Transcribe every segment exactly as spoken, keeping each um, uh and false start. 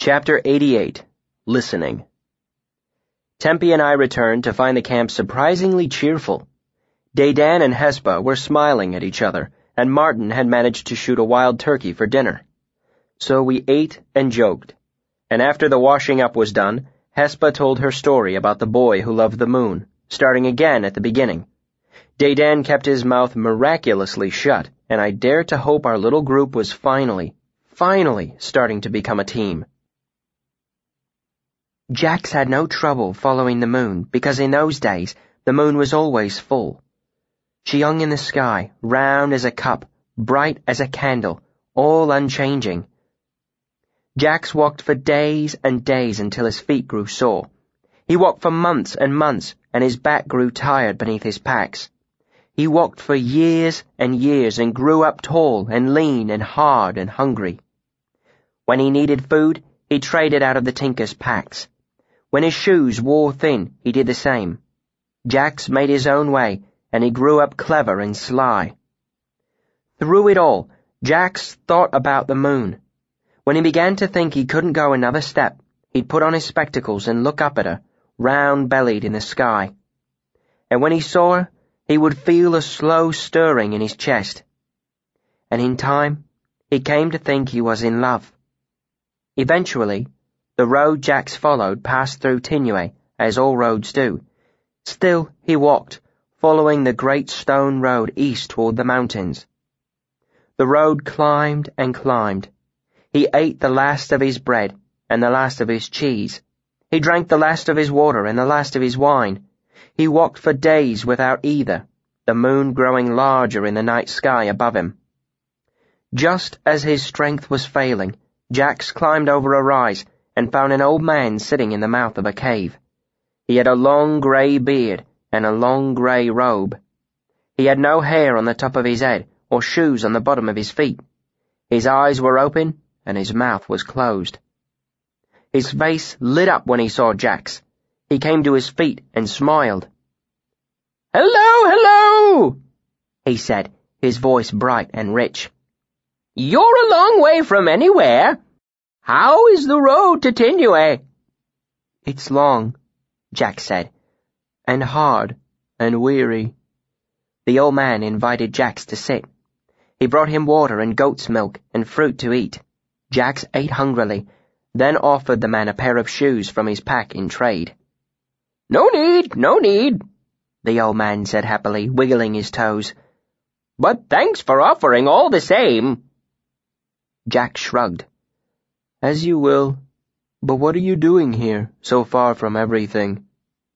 Chapter eighty-eight. Listening. Tempe and I returned to find the camp surprisingly cheerful. Dedan and Hespa were smiling at each other, and Martin had managed to shoot a wild turkey for dinner. So we ate and joked, and after the washing up was done, Hespa told her story about the boy who loved the moon, starting again at the beginning. Dedan kept his mouth miraculously shut, and I dared to hope our little group was finally, finally starting to become a team. Jax had no trouble following the moon because in those days the moon was always full. She hung in the sky, round as a cup, bright as a candle, all unchanging. Jax walked for days and days until his feet grew sore. He walked for months and months, and his back grew tired beneath his packs. He walked for years and years and grew up tall and lean and hard and hungry. When he needed food, he traded out of the tinker's packs. When his shoes wore thin, he did the same. Jax made his own way, and he grew up clever and sly. Through it all, Jax thought about the moon. When he began to think he couldn't go another step, he'd put on his spectacles and look up at her, round-bellied in the sky. And when he saw her, he would feel a slow stirring in his chest. And in time, he came to think he was in love. Eventually, the road Jax followed passed through Tinue, as all roads do. Still, he walked, following the great stone road east toward the mountains. The road climbed and climbed. He ate the last of his bread and the last of his cheese. He drank the last of his water and the last of his wine. He walked for days without either, the moon growing larger in the night sky above him. Just as his strength was failing, Jax climbed over a rise and found an old man sitting in the mouth of a cave. He had a long grey beard and a long grey robe. He had no hair on the top of his head or shoes on the bottom of his feet. His eyes were open and his mouth was closed. His face lit up when he saw Jax. He came to his feet and smiled. "Hello, hello," he said, his voice bright and rich. "You're a long way from anywhere. How is the road to Tinue?" "It's long," Jax said, "and hard and weary." The old man invited Jax to sit. He brought him water and goat's milk and fruit to eat. Jax ate hungrily, then offered the man a pair of shoes from his pack in trade. "No need, no need," the old man said happily, wiggling his toes. "But thanks for offering all the same." Jax shrugged. "As you will. But what are you doing here, so far from everything?"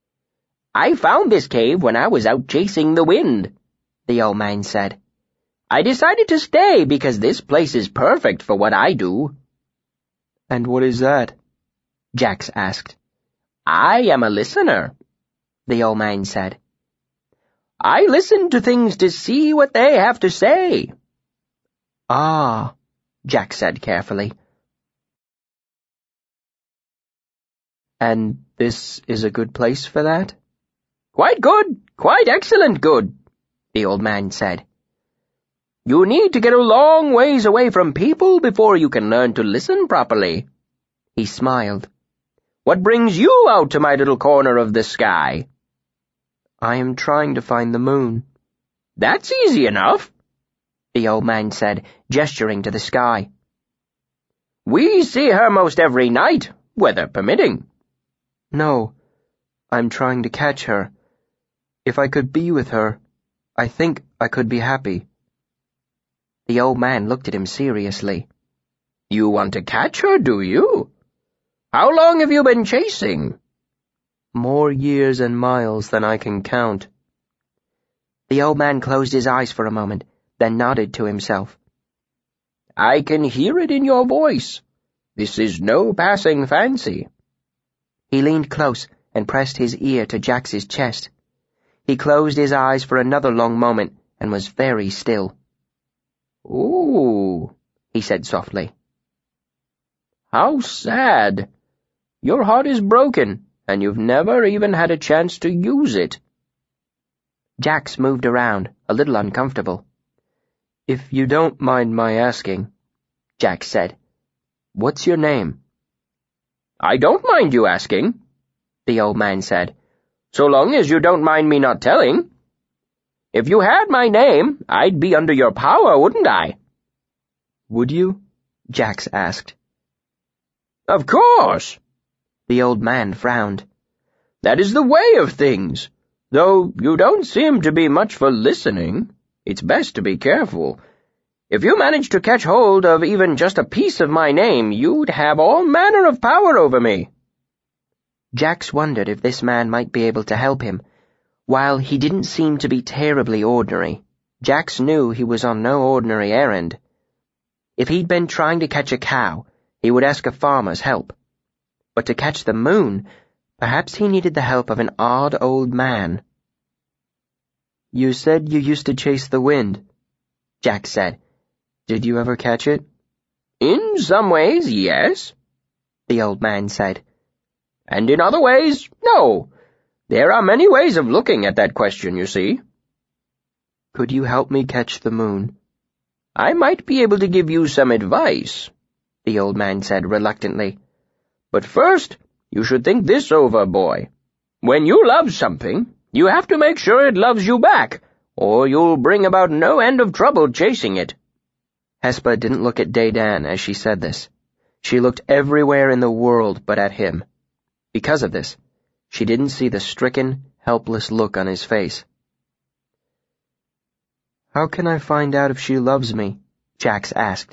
"I found this cave when I was out chasing the wind," the old man said. "I decided to stay because this place is perfect for what I do." "And what is that?" Jax asked. "I am a listener," the old man said. "I listen to things to see what they have to say." "Ah," Jax said carefully. "And this is a good place for that?" "Quite good, quite excellent good," the old man said. "You need to get a long ways away from people before you can learn to listen properly." He smiled. "What brings you out to my little corner of the sky?" "I am trying to find the moon." "That's easy enough," the old man said, gesturing to the sky. "We see her most every night, weather permitting." "No, I'm trying to catch her. If I could be with her, I think I could be happy." The old man looked at him seriously. "You want to catch her, do you? How long have you been chasing?" "More years and miles than I can count." The old man closed his eyes for a moment, then nodded to himself. "I can hear it in your voice. This is no passing fancy." He leaned close and pressed his ear to Jax's chest. He closed his eyes for another long moment and was very still. "Ooh," he said softly. "How sad. Your heart is broken, and you've never even had a chance to use it." Jax moved around, a little uncomfortable. "If you don't mind my asking," Jax said, "what's your name?" I don't mind you asking, the old man said, so long as you don't mind me not telling. If you had my name, I'd be under your power, wouldn't I? Would you? Jax asked. Of course. The old man frowned. That is the way of things. Though you don't seem to be much for listening, it's best to be careful. If you managed to catch hold of even just a piece of my name, you'd have all manner of power over me. Jax wondered if this man might be able to help him. While he didn't seem to be terribly ordinary, Jax knew he was on no ordinary errand. If he'd been trying to catch a cow, he would ask a farmer's help. But to catch the moon, perhaps he needed the help of an odd old man. You said you used to chase the wind, Jax said. Did you ever catch it? In some ways, yes, the old man said. And in other ways, no. There are many ways of looking at that question, you see. Could you help me catch the moon? I might be able to give you some advice, the old man said reluctantly. But first, you should think this over, boy. When you love something, you have to make sure it loves you back, or you'll bring about no end of trouble chasing it. Hesper didn't look at Dedan as she said this. She looked everywhere in the world but at him. Because of this, she didn't see the stricken, helpless look on his face. How can I find out if she loves me? Jax asked.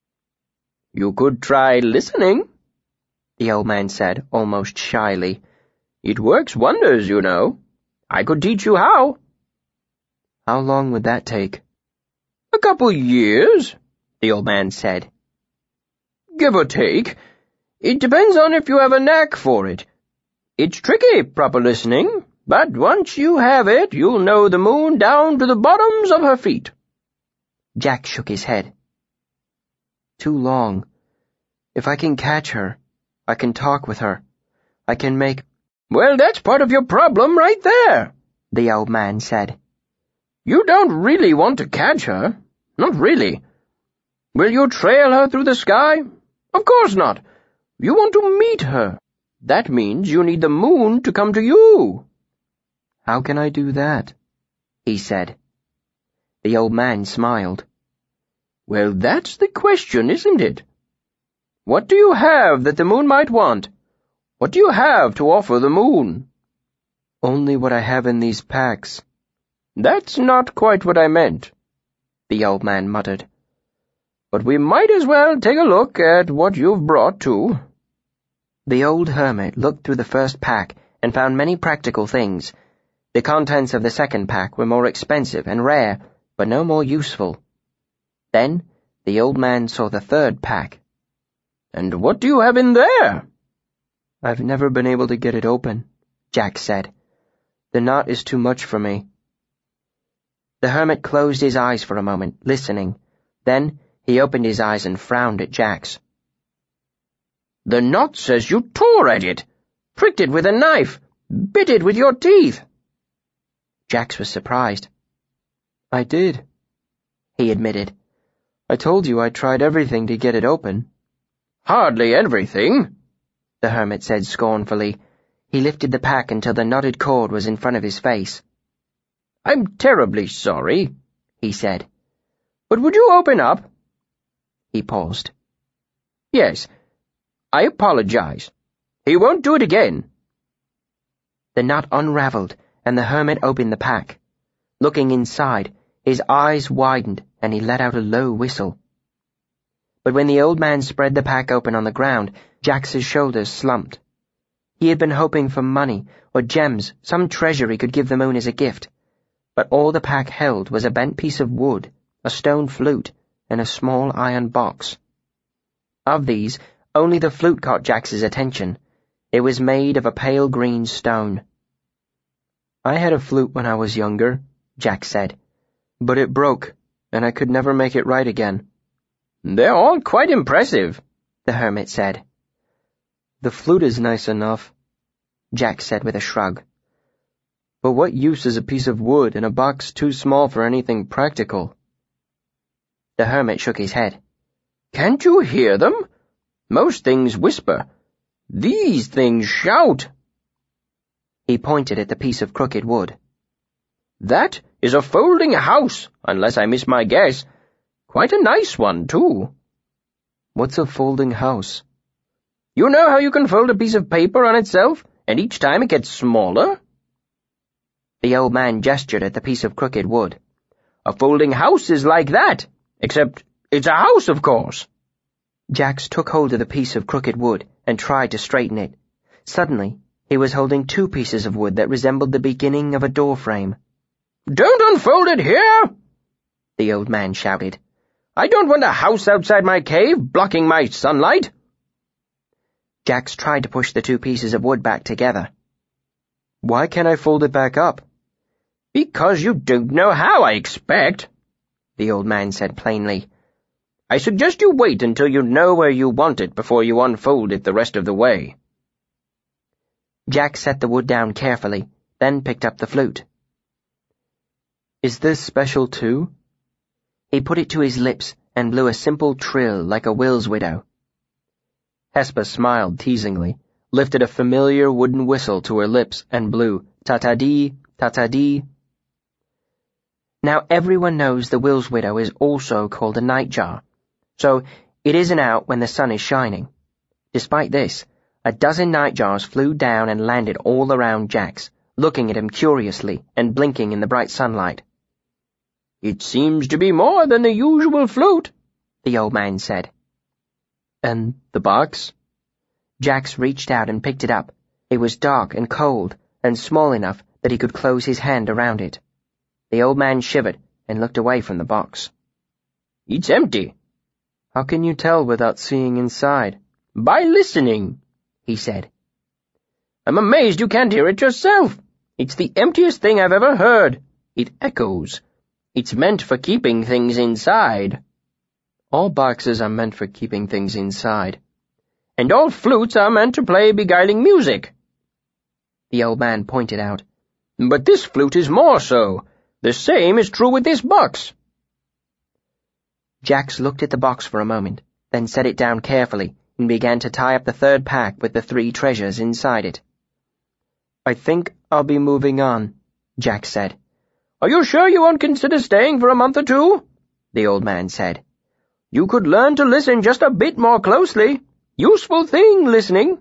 You could try listening, the old man said, almost shyly. It works wonders, you know. I could teach you how. How long would that take? A couple years, the old man said. Give or take. It depends on if you have a knack for it. It's tricky, proper listening, but once you have it, you'll know the moon down to the bottoms of her feet. Jack shook his head. Too long. If I can catch her, I can talk with her. I can make— Well, that's part of your problem right there, the old man said. You don't really want to catch her. Not really. Will you trail her through the sky? Of course not. You want to meet her. That means you need the moon to come to you. How can I do that? He said. The old man smiled. Well, that's the question, isn't it? What do you have that the moon might want? What do you have to offer the moon? Only what I have in these packs. That's not quite what I meant, the old man muttered. But we might as well take a look at what you've brought, too. The old hermit looked through the first pack and found many practical things. The contents of the second pack were more expensive and rare, but no more useful. Then the old man saw the third pack. And what do you have in there? I've never been able to get it open, Jack said. The knot is too much for me. The hermit closed his eyes for a moment, listening. Then he opened his eyes and frowned at Jax. The knot says you tore at it, pricked it with a knife, bit it with your teeth. Jax was surprised. I did, he admitted. I told you I tried everything to get it open. Hardly everything, the hermit said scornfully. He lifted the pack until the knotted cord was in front of his face. I'm terribly sorry, he said. But would you open up? He paused. Yes, I apologize. He won't do it again. The knot unraveled, and the hermit opened the pack. Looking inside, his eyes widened, and he let out a low whistle. But when the old man spread the pack open on the ground, Jax's shoulders slumped. He had been hoping for money, or gems, some treasure he could give the moon as a gift. But all the pack held was a bent piece of wood, a stone flute, and a small iron box. Of these, only the flute caught Jax's attention. It was made of a pale green stone. I had a flute when I was younger, Jax said, but it broke, and I could never make it right again. They're all quite impressive, the hermit said. The flute is nice enough, Jax said with a shrug. But what use is a piece of wood in a box too small for anything practical? The hermit shook his head. Can't you hear them? Most things whisper. These things shout." He pointed at the piece of crooked wood. "That is a folding house, unless I miss my guess. Quite a nice one, too." "What's a folding house?" "You know how you can fold a piece of paper on itself, and each time it gets smaller?" The old man gestured at the piece of crooked wood. "A folding house is like that, except it's a house, of course." Jax took hold of the piece of crooked wood and tried to straighten it. Suddenly, he was holding two pieces of wood that resembled the beginning of a door frame. "Don't unfold it here!" the old man shouted. "I don't want a house outside my cave, blocking my sunlight." Jax tried to push the two pieces of wood back together. "Why can't I fold it back up?" "Because you don't know how, I expect," the old man said plainly. "I suggest you wait until you know where you want it before you unfold it the rest of the way." Jax set the wood down carefully, then picked up the flute. "Is this special too?" He put it to his lips and blew a simple trill like a Will's widow. Hesper smiled teasingly, lifted a familiar wooden whistle to her lips and blew ta-ta-dee, ta-ta-dee. Now everyone knows the Will's widow is also called a nightjar, so it isn't out when the sun is shining. Despite this, a dozen nightjars flew down and landed all around Jax, looking at him curiously and blinking in the bright sunlight. "It seems to be more than the usual flute," the old man said. "And the box?" Jax reached out and picked it up. It was dark and cold and small enough that he could close his hand around it. The old man shivered and looked away from the box. "It's empty." "How can you tell without seeing inside?" "By listening," he said. "I'm amazed you can't hear it yourself. It's the emptiest thing I've ever heard. It echoes. It's meant for keeping things inside." "All boxes are meant for keeping things inside." "And all flutes are meant to play beguiling music," the old man pointed out. "But this flute is more so. The same is true with this box." Jax looked at the box for a moment, then set it down carefully and began to tie up the third pack with the three treasures inside it. "I think I'll be moving on," Jax said. "Are you sure you won't consider staying for a month or two?" the old man said. "You could learn to listen just a bit more closely. Useful thing, listening."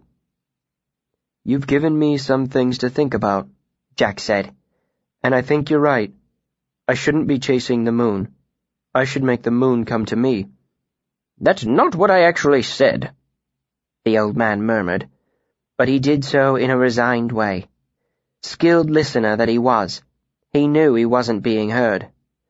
"You've given me some things to think about," Jax said. "And I think you're right. I shouldn't be chasing the moon. I should make the moon come to me." "That's not what I actually said," the old man murmured, but he did so in a resigned way. Skilled listener that he was, he knew he wasn't being heard.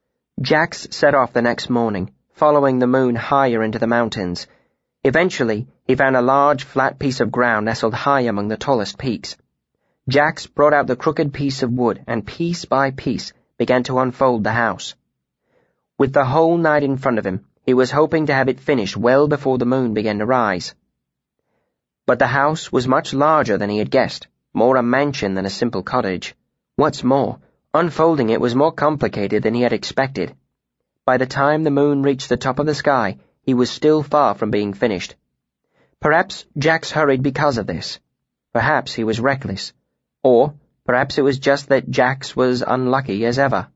Jax set off the next morning, following the moon higher into the mountains. Eventually, he found a large, flat piece of ground nestled high among the tallest peaks. Jax brought out the crooked piece of wood and piece by piece began to unfold the house. With the whole night in front of him, he was hoping to have it finished well before the moon began to rise. But the house was much larger than he had guessed, more a mansion than a simple cottage. What's more, unfolding it was more complicated than he had expected. By the time the moon reached the top of the sky, he was still far from being finished. Perhaps Jax hurried because of this. Perhaps he was reckless. Or perhaps it was just that Jax was unlucky as ever.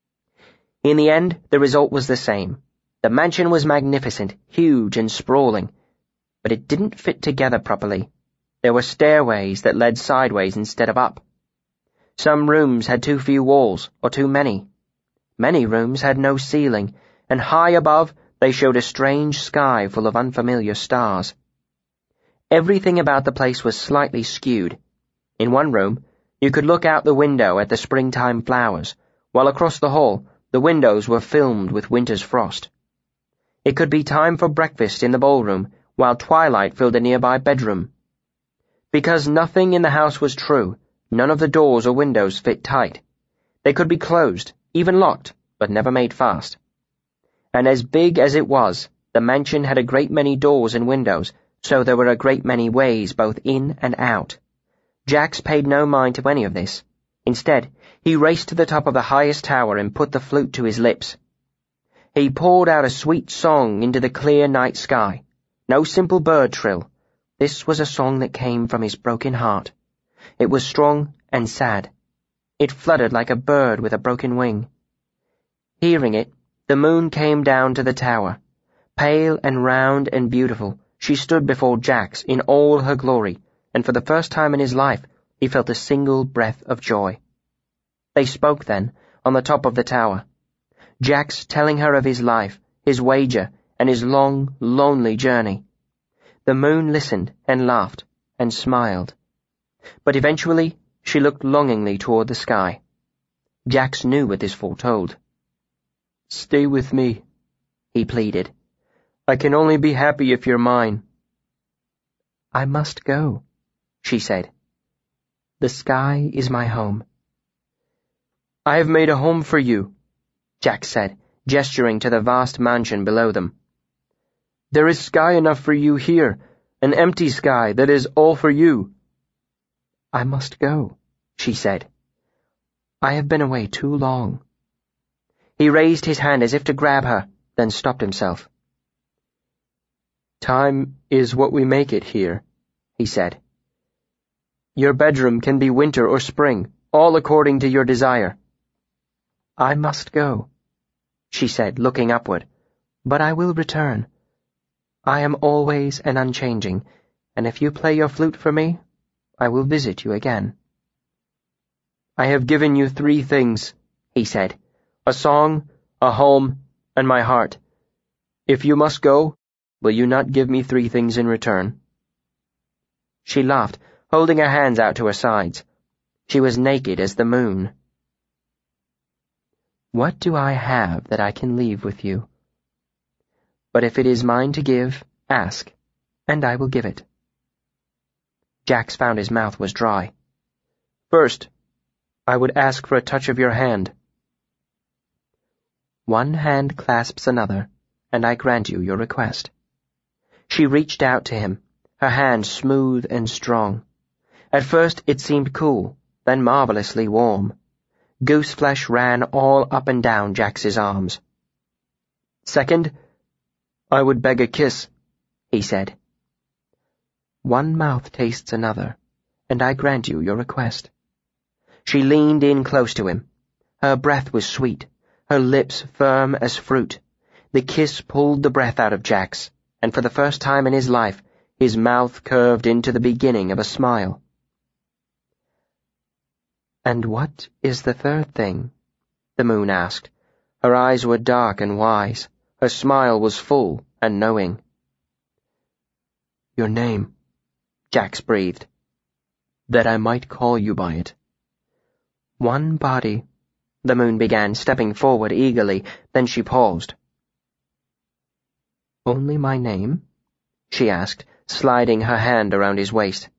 In the end, the result was the same. The mansion was magnificent, huge and sprawling, but it didn't fit together properly. There were stairways that led sideways instead of up. Some rooms had too few walls, or too many. Many rooms had no ceiling, and high above they showed a strange sky full of unfamiliar stars. Everything about the place was slightly skewed. In one room, you could look out the window at the springtime flowers, while across the hall, the windows were filmed with winter's frost. It could be time for breakfast in the ballroom, while twilight filled a nearby bedroom. Because nothing in the house was true, none of the doors or windows fit tight. They could be closed, even locked, but never made fast. And as big as it was, the mansion had a great many doors and windows, so there were a great many ways both in and out. Jax paid no mind to any of this. Instead, he raced to the top of the highest tower and put the flute to his lips. He poured out a sweet song into the clear night sky. No simple bird trill. This was a song that came from his broken heart. It was strong and sad. It fluttered like a bird with a broken wing. Hearing it, the moon came down to the tower. Pale and round and beautiful, she stood before Jax in all her glory, and for the first time in his life, he felt a single breath of joy. They spoke then, on the top of the tower. Jax telling her of his life, his wager, and his long, lonely journey. The moon listened and laughed and smiled. But eventually, she looked longingly toward the sky. Jax knew what this foretold. "Stay with me," he pleaded. "I can only be happy if you're mine." "I must go," she said. "The sky is my home." "I have made a home for you," Jax said, gesturing to the vast mansion below them. "There is sky enough for you here, an empty sky that is all for you." "I must go," she said. "I have been away too long." He raised his hand as if to grab her, then stopped himself. "Time is what we make it here," he said. "Your bedroom can be winter or spring, all according to your desire." "I must go," she said, looking upward, "but I will return. I am always and unchanging, and if you play your flute for me, I will visit you again." "I have given you three things," he said, "a song, a home, and my heart. If you must go, will you not give me three things in return?" She laughed, holding her hands out to her sides. She was naked as the moon. "What do I have that I can leave with you? But if it is mine to give, ask, and I will give it." Jax found his mouth was dry. "First, I would ask for a touch of your hand." "One hand clasps another, and I grant you your request." She reached out to him, her hand smooth and strong. At first it seemed cool, then marvelously warm. Goose flesh ran all up and down Jax's arms. "Second, I would beg a kiss," he said. "One mouth tastes another, and I grant you your request." She leaned in close to him. Her breath was sweet, her lips firm as fruit. The kiss pulled the breath out of Jax, and for the first time in his life, his mouth curved into the beginning of a smile. "And what is the third thing?" the moon asked. Her eyes were dark and wise. Her smile was full and knowing. "Your name," Jax breathed. "That I might call you by it." "One body," the moon began, stepping forward eagerly, then she paused. "Only my name?" she asked, sliding her hand around his waist.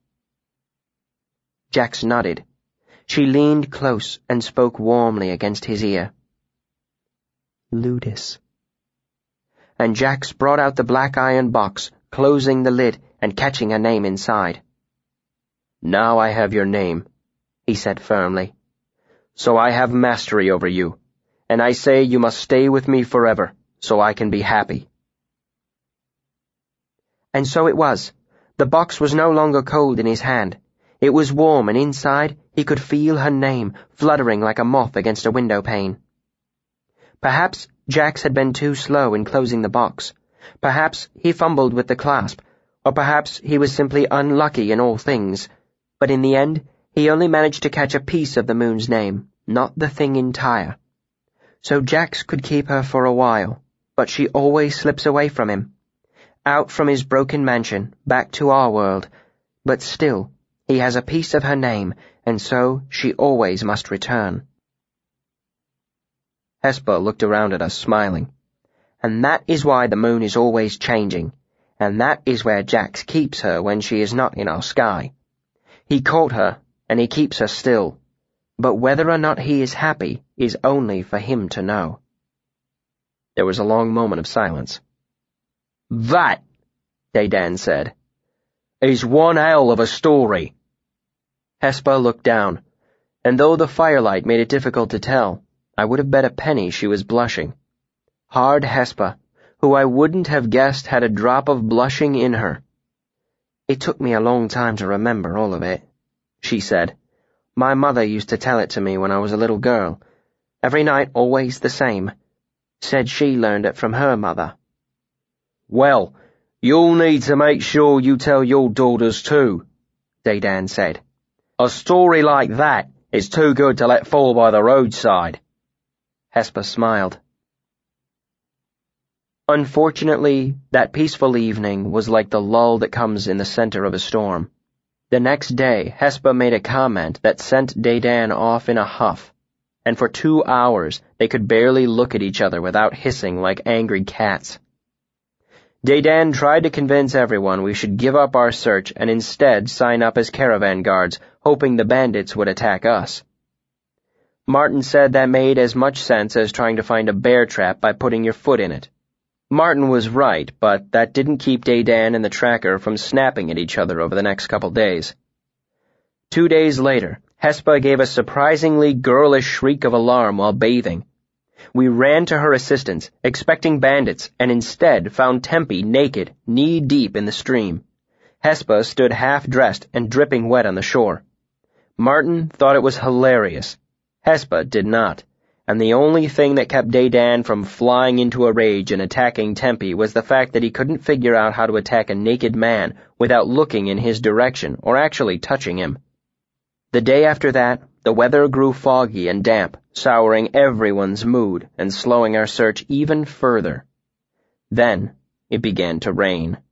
Jax nodded. She leaned close and spoke warmly against his ear. "Ludus." And Jax brought out the black iron box, closing the lid and catching her name inside. "Now I have your name," he said firmly. "So I have mastery over you, and I say you must stay with me forever, so I can be happy." And so it was. The box was no longer cold in his hand. It was warm, and inside he could feel her name fluttering like a moth against a window pane. Perhaps Jax had been too slow in closing the box. Perhaps he fumbled with the clasp, or perhaps he was simply unlucky in all things. But in the end, he only managed to catch a piece of the moon's name, not the thing entire. So Jax could keep her for a while, but she always slips away from him. Out from his broken mansion, back to our world, but still, he has a piece of her name, and so she always must return. Hesper looked around at us, smiling. And that is why the moon is always changing, and that is where Jax keeps her when she is not in our sky. He caught her, and he keeps her still, but whether or not he is happy is only for him to know. There was a long moment of silence. "That," Dedan said, "is one hell of a story." Hesper looked down, and though the firelight made it difficult to tell, I would have bet a penny she was blushing. Hard Hesper, who I wouldn't have guessed had a drop of blushing in her. It took me a long time to remember all of it, she said. My mother used to tell it to me when I was a little girl. Every night always the same. Said she learned it from her mother. Well, you'll need to make sure you tell your daughters too, Dedan said. A story like that is too good to let fall by the roadside. Hesper smiled. Unfortunately, that peaceful evening was like the lull that comes in the center of a storm. The next day, Hesper made a comment that sent Dedan off in a huff, and for two hours they could barely look at each other without hissing like angry cats. Dedan tried to convince everyone we should give up our search and instead sign up as caravan guards, hoping the bandits would attack us. Martin said that made as much sense as trying to find a bear trap by putting your foot in it. Martin was right, but that didn't keep Dedan and the tracker from snapping at each other over the next couple days. Two days later, Hesper gave a surprisingly girlish shriek of alarm while bathing. We ran to her assistance, expecting bandits, and instead found Tempe naked, knee-deep in the stream. Hesper stood half-dressed and dripping wet on the shore. Martin thought it was hilarious. Hesper did not. And the only thing that kept Dedan from flying into a rage and attacking Tempe was the fact that he couldn't figure out how to attack a naked man without looking in his direction or actually touching him. The day after that, the weather grew foggy and damp, souring everyone's mood and slowing our search even further. Then it began to rain.